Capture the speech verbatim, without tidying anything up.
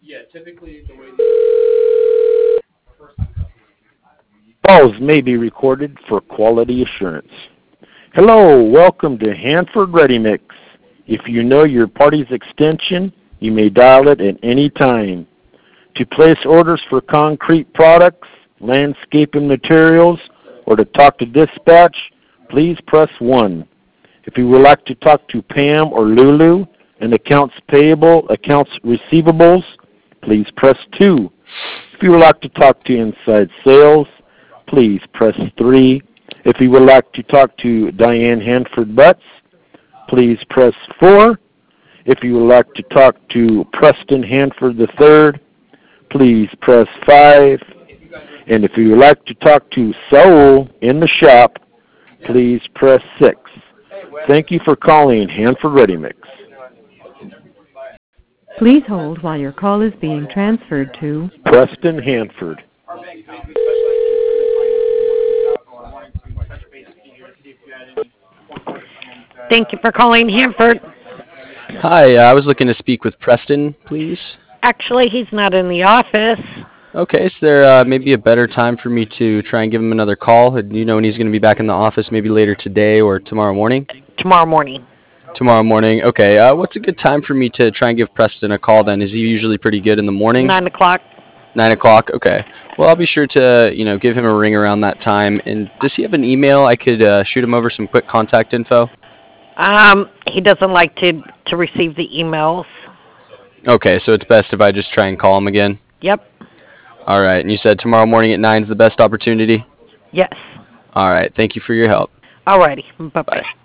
Calls may be recorded for quality assurance. Hello, welcome to Hanford Ready Mix. If you know your party's extension, you may dial it at any time. To place orders for concrete products, landscaping materials, or to talk to dispatch, please press one. If you would like to talk to Pam or Lulu in accounts payable, accounts receivables, please press two. If you would like to talk to inside sales, please press three. If you would like to talk to Diane Hanford Butts, please press four. If you would like to talk to Preston Hanford the third, please press five. And if you would like to talk to Saul in the shop, please press six. Thank you for calling Hanford Ready Mix. Please hold while your call is being transferred to Preston Hanford. Thank you for calling Hanford. Hi, uh, I was looking to speak with Preston, please. Actually, he's not in the office. Okay, is there uh, maybe a better time for me to try and give him another call? Do you know when he's going to be back in the office, maybe later today or tomorrow morning? Tomorrow morning. Tomorrow morning. Okay, uh, what's a good time for me to try and give Preston a call then? Is he usually pretty good in the morning? Nine o'clock. Nine o'clock, okay. Well, I'll be sure to, you know, give him a ring around that time. And does he have an email? I could uh, shoot him over some quick contact info. Um, he doesn't like to, to receive the emails. Okay, so it's best if I just try and call him again? Yep. All right, and you said tomorrow morning at nine is the best opportunity? Yes. All right, thank you for your help. All righty. Bye-bye. Bye.